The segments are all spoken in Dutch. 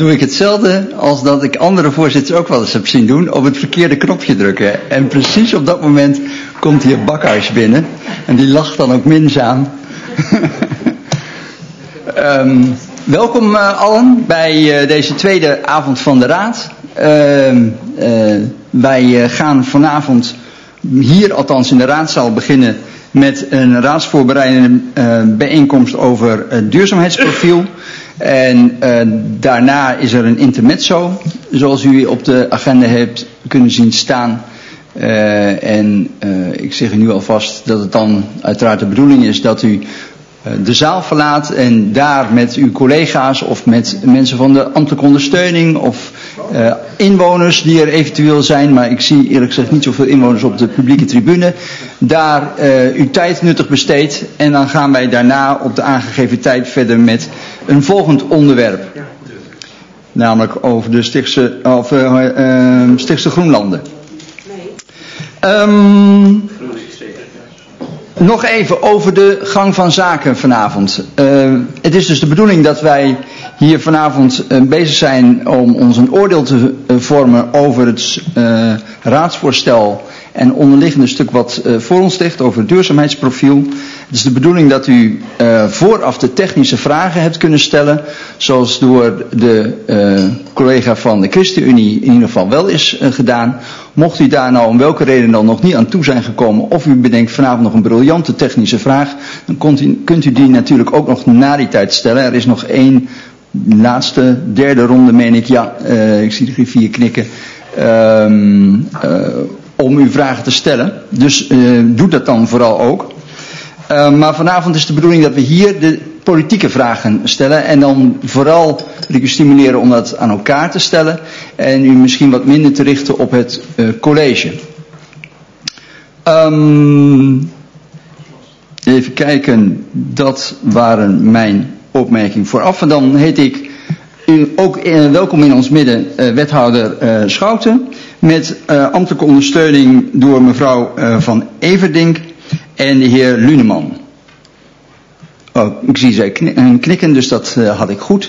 doe ik hetzelfde als dat ik andere voorzitters ook wel eens heb zien doen, op het verkeerde knopje drukken. En precies op dat moment komt hier Bakhuis binnen en die lacht dan ook minzaam. Welkom allen bij deze tweede avond van de Raad. Wij gaan vanavond hier althans in de raadzaal beginnen met een raadsvoorbereidende bijeenkomst over het duurzaamheidsprofiel. En daarna is er een intermezzo, zoals u op de agenda hebt kunnen zien staan. Ik zeg u nu alvast dat het dan uiteraard de bedoeling is dat u de zaal verlaat en daar met uw collega's of met mensen van de ambtelijke ondersteuning of inwoners die er eventueel zijn, maar ik zie eerlijk gezegd niet zoveel inwoners op de publieke tribune, daar uw tijd nuttig besteedt en dan gaan wij daarna op de aangegeven tijd verder met een volgend onderwerp. Namelijk over de Stichtse Groenlanden. Nog even over de gang van zaken vanavond. Het is dus de bedoeling dat wij hier vanavond bezig zijn om ons een oordeel te vormen over het raadsvoorstel en onderliggende stuk wat voor ons ligt over het duurzaamheidsprofiel. Het is de bedoeling dat u vooraf de technische vragen hebt kunnen stellen, zoals door de collega van de ChristenUnie in ieder geval wel is gedaan. Mocht u daar nou om welke reden dan nog niet aan toe zijn gekomen, of u bedenkt vanavond nog een briljante technische vraag, dan kunt u die natuurlijk ook nog na die tijd stellen. Er is nog één laatste, derde ronde, meen ik. Ja, ik zie de griffier knikken. Om uw vragen te stellen. Dus doe dat dan vooral ook. Maar vanavond is de bedoeling dat we hier de politieke vragen stellen. En dan vooral wil ik u stimuleren om dat aan elkaar te stellen. En u misschien wat minder te richten op het college. Even kijken. Dat waren mijn opmerkingen vooraf. En dan heet ik ook welkom in ons midden wethouder Schouten. Met ambtelijke ondersteuning door mevrouw Van Everdink en de heer Luneman. Oh, ik zie zij knikken, dus dat had ik goed.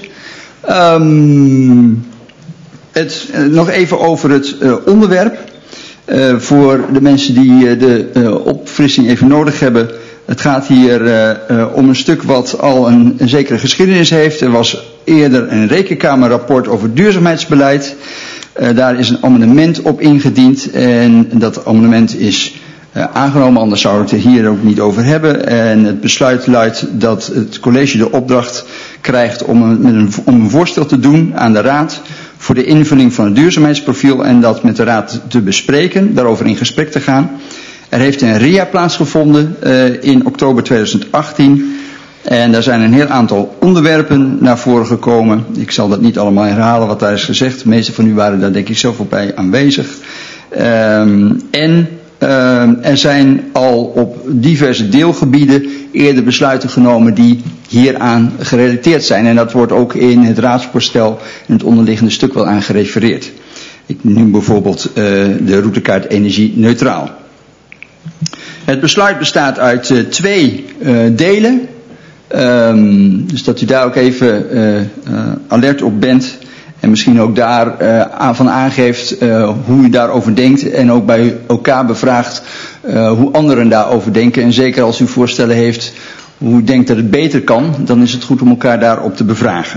Nog even over het onderwerp. Voor de mensen die de opfrissing even nodig hebben. Het gaat hier om een stuk wat al een zekere geschiedenis heeft. Er was eerder een rekenkamerrapport over duurzaamheidsbeleid. Daar is een amendement op ingediend en dat amendement is aangenomen, anders zouden we het er hier ook niet over hebben. En het besluit luidt dat het college de opdracht krijgt om een voorstel te doen aan de raad voor de invulling van het duurzaamheidsprofiel en dat met de raad te bespreken, daarover in gesprek te gaan. Er heeft een RIA plaatsgevonden in oktober 2018 en daar zijn een heel aantal onderwerpen naar voren gekomen. Ik zal dat niet allemaal herhalen wat daar is gezegd. De meeste van u waren daar denk ik zelf ook bij aanwezig. Er zijn al op diverse deelgebieden eerder besluiten genomen die hieraan gerelateerd zijn. En dat wordt ook in het raadsvoorstel en het onderliggende stuk wel aan gerefereerd. Ik noem bijvoorbeeld de routekaart energie neutraal. Het besluit bestaat uit 2 delen. Dus dat u daar ook even alert op bent. En misschien ook daar van aangeeft hoe u daarover denkt. En ook bij elkaar bevraagt hoe anderen daarover denken. En zeker als u voorstellen heeft hoe u denkt dat het beter kan. Dan is het goed om elkaar daarop te bevragen.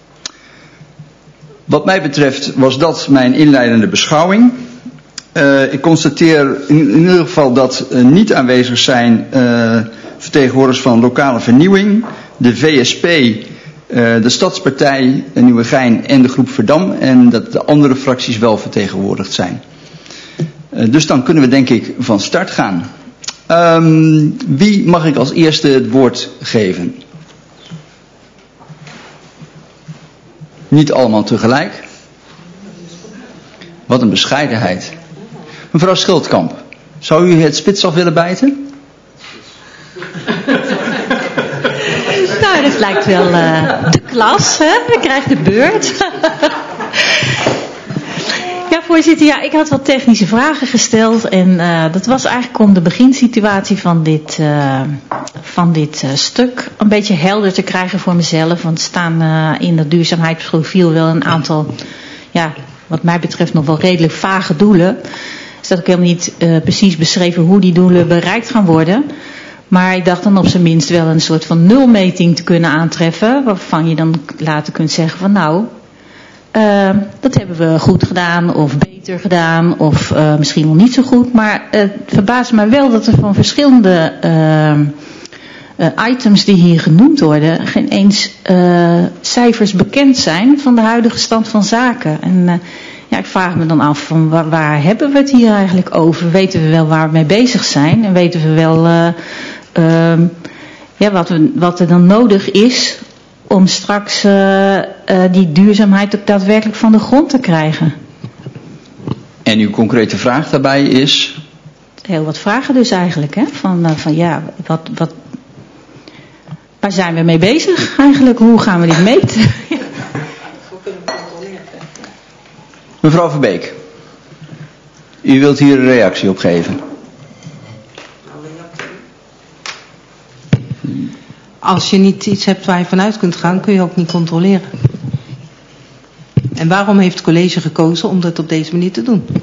Wat mij betreft was dat mijn inleidende beschouwing. Ik constateer in ieder geval dat niet aanwezig zijn vertegenwoordigers van lokale vernieuwing, de VSP, de Stadspartij, Nieuwegein en de groep Verdam. En dat de andere fracties wel vertegenwoordigd zijn. Dus dan kunnen we denk ik van start gaan. Wie mag ik als eerste het woord geven? Niet allemaal tegelijk. Wat een bescheidenheid. Mevrouw Schildkamp, zou u het spits af willen bijten? Nou, dat lijkt wel de klas, hè? U krijgt de beurt. Ja, voorzitter, ja, ik had wat technische vragen gesteld en dat was eigenlijk om de beginsituatie van dit stuk een beetje helder te krijgen voor mezelf. Want er staan in dat duurzaamheidsprofiel wel een aantal, ja, wat mij betreft nog wel redelijk vage doelen. Er staat ook helemaal niet precies beschreven hoe die doelen bereikt gaan worden. Maar ik dacht dan op zijn minst wel een soort van nulmeting te kunnen aantreffen. Waarvan je dan later kunt zeggen van nou, dat hebben we goed gedaan of beter gedaan of misschien nog niet zo goed. Maar het verbaast mij wel dat er van verschillende items die hier genoemd worden geen eens cijfers bekend zijn van de huidige stand van zaken. En ja, ik vraag me dan af van waar hebben we het hier eigenlijk over? Weten we wel waar we mee bezig zijn? En weten we wel wat er dan nodig is om straks die duurzaamheid ook daadwerkelijk van de grond te krijgen? En uw concrete vraag daarbij is? Heel wat vragen dus eigenlijk. Hè? Van ja, waar zijn we mee bezig eigenlijk? Hoe gaan we dit meten? Mevrouw Verbeek, u wilt hier een reactie op geven. Als je niet iets hebt waar je vanuit kunt gaan, kun je ook niet controleren. En waarom heeft het college gekozen om dat op deze manier te doen?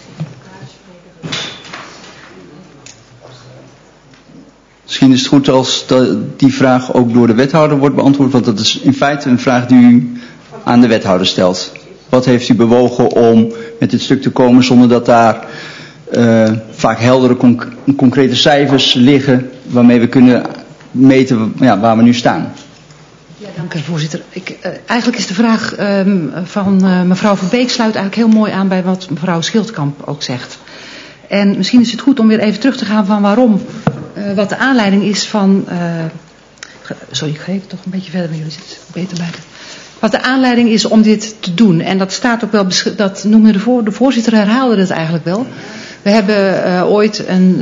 Misschien is het goed als die vraag ook door de wethouder wordt beantwoord, want dat is in feite een vraag die u aan de wethouder stelt. Wat heeft u bewogen om met dit stuk te komen zonder dat daar vaak heldere, concrete cijfers liggen waarmee we kunnen meten waar we nu staan? Ja, dank u voorzitter. Eigenlijk is de vraag van mevrouw Verbeek sluit eigenlijk heel mooi aan bij wat mevrouw Schildkamp ook zegt. En misschien is het goed om weer even terug te gaan van waarom, wat de aanleiding is van... sorry, ik ga even toch een beetje verder, jullie zitten beter bij. Wat de aanleiding is om dit te doen. En dat staat ook wel, dat noemde de voorzitter, herhaalde het eigenlijk wel. We hebben ooit een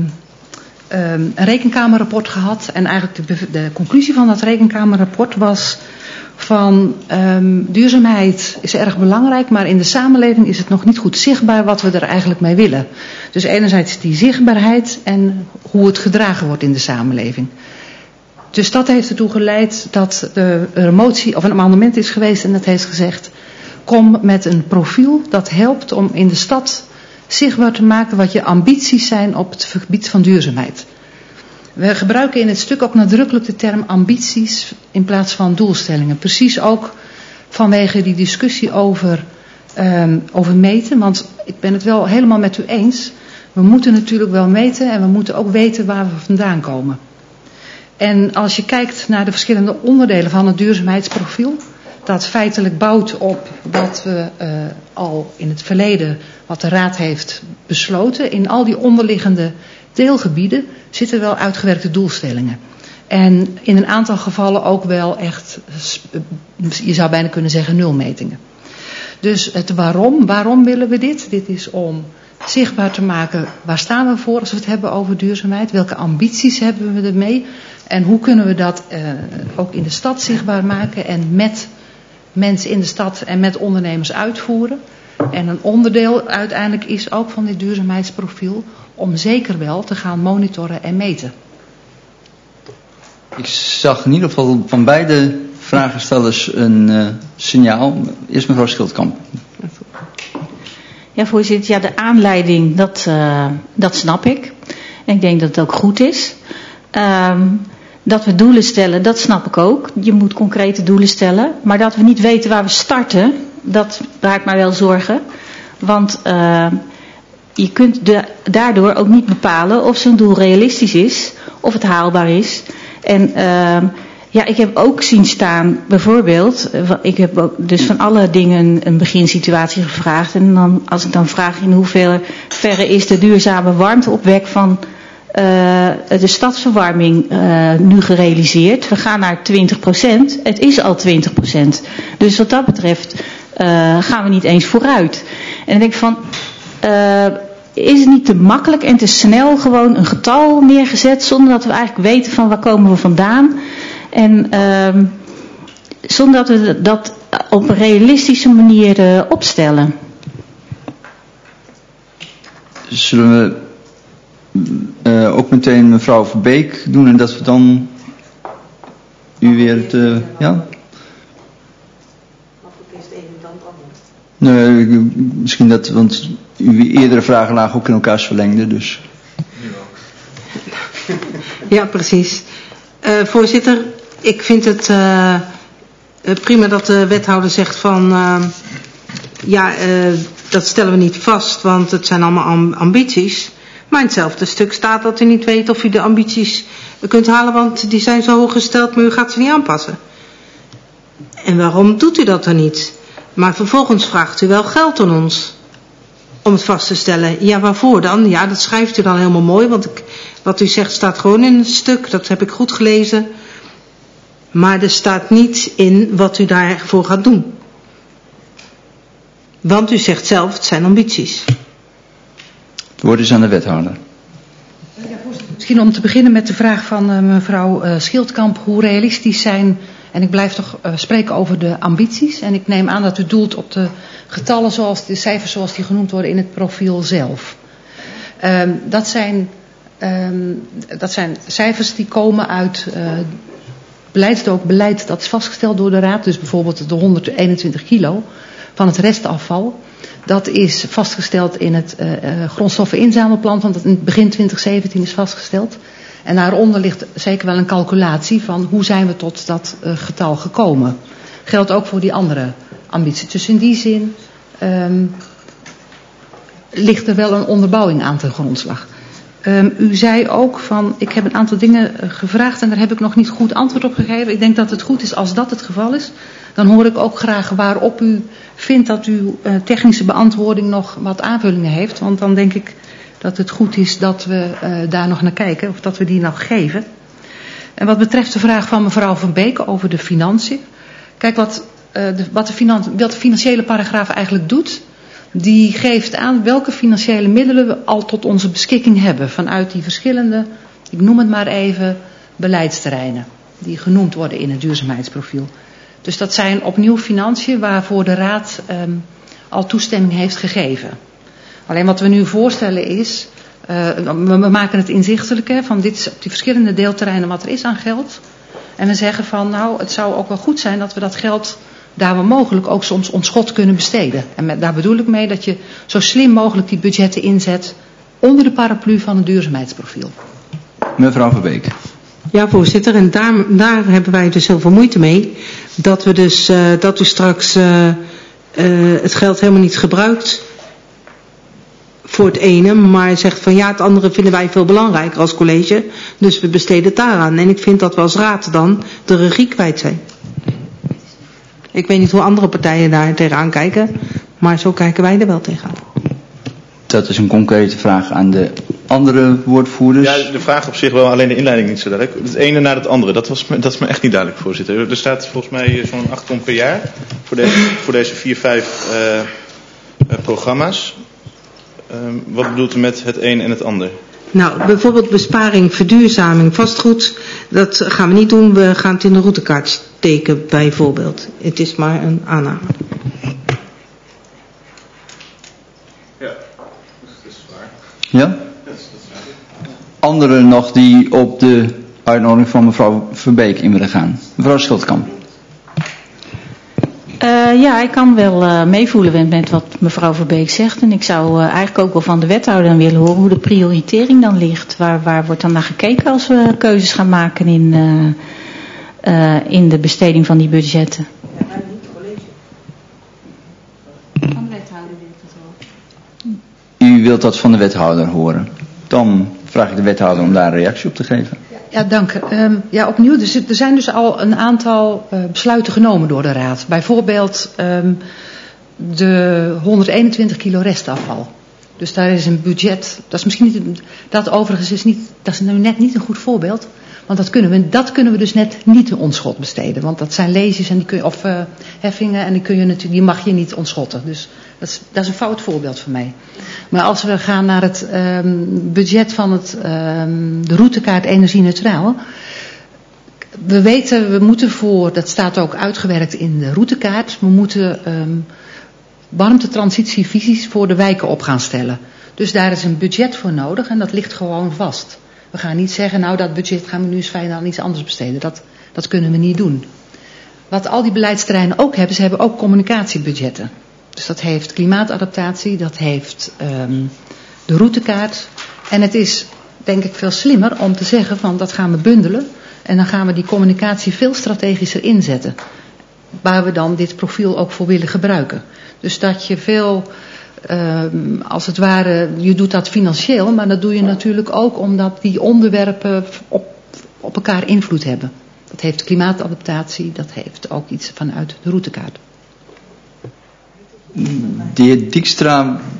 rekenkamerrapport gehad. En eigenlijk de conclusie van dat rekenkamerrapport was van duurzaamheid is erg belangrijk, maar in de samenleving is het nog niet goed zichtbaar wat we er eigenlijk mee willen. Dus enerzijds die zichtbaarheid en hoe het gedragen wordt in de samenleving. Dus dat heeft ertoe geleid dat er een motie of een amendement is geweest en dat heeft gezegd, kom met een profiel dat helpt om in de stad zichtbaar te maken wat je ambities zijn op het gebied van duurzaamheid. We gebruiken in het stuk ook nadrukkelijk de term ambities in plaats van doelstellingen. Precies ook vanwege die discussie over meten. Want ik ben het wel helemaal met u eens. We moeten natuurlijk wel meten en we moeten ook weten waar we vandaan komen. En als je kijkt naar de verschillende onderdelen van het duurzaamheidsprofiel, dat feitelijk bouwt op wat we al in het verleden, wat de Raad heeft besloten. In al die onderliggende deelgebieden zitten wel uitgewerkte doelstellingen. En in een aantal gevallen ook wel echt, je zou bijna kunnen zeggen, nulmetingen. Dus het waarom willen we dit? Dit is om zichtbaar te maken, waar staan we voor als we het hebben over duurzaamheid? Welke ambities hebben we ermee? En hoe kunnen we dat ook in de stad zichtbaar maken en met mensen in de stad en met ondernemers uitvoeren? En een onderdeel uiteindelijk is ook van dit duurzaamheidsprofiel om zeker wel te gaan monitoren en meten. Ik zag in ieder geval van beide vragenstellers een signaal. Eerst mevrouw Schildkamp. Ja, voorzitter, ja, de aanleiding, dat snap ik. En ik denk dat het ook goed is. Dat we doelen stellen, dat snap ik ook. Je moet concrete doelen stellen. Maar dat we niet weten waar we starten, dat baart mij wel zorgen. Want je kunt daardoor ook niet bepalen of zo'n doel realistisch is, of het haalbaar is. En ik heb ook zien staan, bijvoorbeeld, ik heb ook dus van alle dingen een beginsituatie gevraagd. En dan, als ik dan vraag in hoeverre is de duurzame warmteopwek van de stadsverwarming nu gerealiseerd. We gaan naar 20%. Het is al 20%. Dus wat dat betreft gaan we niet eens vooruit. En dan denk ik van, is het niet te makkelijk en te snel gewoon een getal neergezet zonder dat we eigenlijk weten van waar komen we vandaan. En zonder dat we dat op een realistische manier opstellen. Zullen we ook meteen mevrouw Verbeek doen en dat we dan u weer het... ja? Nee, misschien dat, want uw eerdere vragen lagen ook in elkaars verlengde, dus... Ja, precies. Voorzitter, ik vind het prima dat de wethouder zegt van... dat stellen we niet vast, want het zijn allemaal ambities. Maar in hetzelfde stuk staat dat u niet weet of u de ambities kunt halen, want die zijn zo hoog gesteld, maar u gaat ze niet aanpassen. En waarom doet u dat dan niet? Maar vervolgens vraagt u wel geld aan ons om het vast te stellen. Ja, waarvoor dan? Ja, dat schrijft u dan helemaal mooi, want wat u zegt staat gewoon in het stuk, dat heb ik goed gelezen. Maar er staat niet in wat u daarvoor gaat doen. Want u zegt zelf, het zijn ambities. Het woord is aan de wethouder. Misschien om te beginnen met de vraag van mevrouw Schildkamp, hoe realistisch zijn... En ik blijf toch spreken over de ambities. En ik neem aan dat u doelt op de getallen, de cijfers zoals die genoemd worden in het profiel zelf. Dat zijn cijfers die komen uit beleid dat is vastgesteld door de Raad. Dus bijvoorbeeld de 121 kilo van het restafval. Dat is vastgesteld in het grondstoffeninzamelplan, want dat in begin 2017 is vastgesteld. En daaronder ligt zeker wel een calculatie van hoe zijn we tot dat getal gekomen. Geldt ook voor die andere ambities. Dus in die zin ligt er wel een onderbouwing aan ten grondslag. U zei ook van, ik heb een aantal dingen gevraagd en daar heb ik nog niet goed antwoord op gegeven. Ik denk dat het goed is als dat het geval is. Dan hoor ik ook graag waarop u vindt dat uw technische beantwoording nog wat aanvullingen heeft. Want dan denk ik dat het goed is dat we daar nog naar kijken, of dat we die nog geven. En wat betreft de vraag van mevrouw Van Beek over de financiën. Kijk, wat de financiële paragraaf eigenlijk doet, die geeft aan welke financiële middelen we al tot onze beschikking hebben. Vanuit die verschillende, ik noem het maar even, beleidsterreinen. Die genoemd worden in het duurzaamheidsprofiel. Dus dat zijn opnieuw financiën waarvoor de Raad al toestemming heeft gegeven. Alleen wat we nu voorstellen is, we maken het inzichtelijk, hè, van dit is op die verschillende deelterreinen wat er is aan geld. En we zeggen van nou, het zou ook wel goed zijn dat we dat geld daar waar mogelijk ook soms ontschot kunnen besteden. En daar bedoel ik mee dat je zo slim mogelijk die budgetten inzet onder de paraplu van het duurzaamheidsprofiel. Mevrouw Verbeek. Ja, voorzitter, en daar hebben wij dus heel veel moeite mee. Dat we dus, dat u straks het geld helemaal niet gebruikt voor het ene, maar zegt van ja, het andere vinden wij veel belangrijker als college, dus we besteden het daaraan. En ik vind dat we als raad dan de regie kwijt zijn. Ik weet niet hoe andere partijen daar tegenaan kijken, maar zo kijken wij er wel tegenaan. Dat is een concrete vraag aan de andere woordvoerders. Ja, de vraag op zich wel, alleen de inleiding niet zo duidelijk. Het ene naar het andere, dat is me echt niet duidelijk, voorzitter. Er staat volgens mij zo'n 8 ton per jaar voor deze 4-5 programma's. Wat bedoelt u met het een en het ander? Nou, bijvoorbeeld besparing, verduurzaming, vastgoed, dat gaan we niet doen. We gaan het in de routekaart steken, bijvoorbeeld. Het is maar een aanname. Ja, dat is waar. Ja? Anderen nog die op de uitnodiging van mevrouw Verbeek in willen gaan. Mevrouw Schildkamp. Ja, ik kan wel meevoelen met wat mevrouw Verbeek zegt. En ik zou eigenlijk ook wel van de wethouder dan willen horen hoe de prioritering dan ligt. Waar wordt dan naar gekeken als we keuzes gaan maken in de besteding van die budgetten? Ja, maar niet het college. Van de wethouder wil ik dat wel. U wilt dat van de wethouder horen. Dan vraag ik de wethouder om daar een reactie op te geven. Ja, dank. Ja, opnieuw, er zijn dus al een aantal besluiten genomen door de Raad. Bijvoorbeeld de 121 kilo restafval. Dus daar is een budget, dat is misschien niet, dat overigens is niet, dat is nu net niet een goed voorbeeld. Want dat kunnen we dus net niet te ontschot besteden. Want dat zijn leges en die kun je, of heffingen en die mag je niet ontschotten. Dus dat is een fout voorbeeld voor mij. Maar als we gaan naar het budget van de routekaart energie-neutraal. We weten, we moeten dat staat ook uitgewerkt in de routekaart. We moeten warmtetransitievisies voor de wijken op gaan stellen. Dus daar is een budget voor nodig en dat ligt gewoon vast. We gaan niet zeggen, nou dat budget gaan we nu eens fijn aan iets anders besteden. Dat kunnen we niet doen. Wat al die beleidsterreinen ook hebben, ze hebben ook communicatiebudgetten. Dus dat heeft klimaatadaptatie, dat heeft de routekaart. En het is denk ik veel slimmer om te zeggen van dat gaan we bundelen. En dan gaan we die communicatie veel strategischer inzetten. Waar we dan dit profiel ook voor willen gebruiken. Dus dat je veel, als het ware, je doet dat financieel. Maar dat doe je natuurlijk ook omdat die onderwerpen op elkaar invloed hebben. Dat heeft klimaatadaptatie, dat heeft ook iets vanuit de routekaart. De heer Dijkstra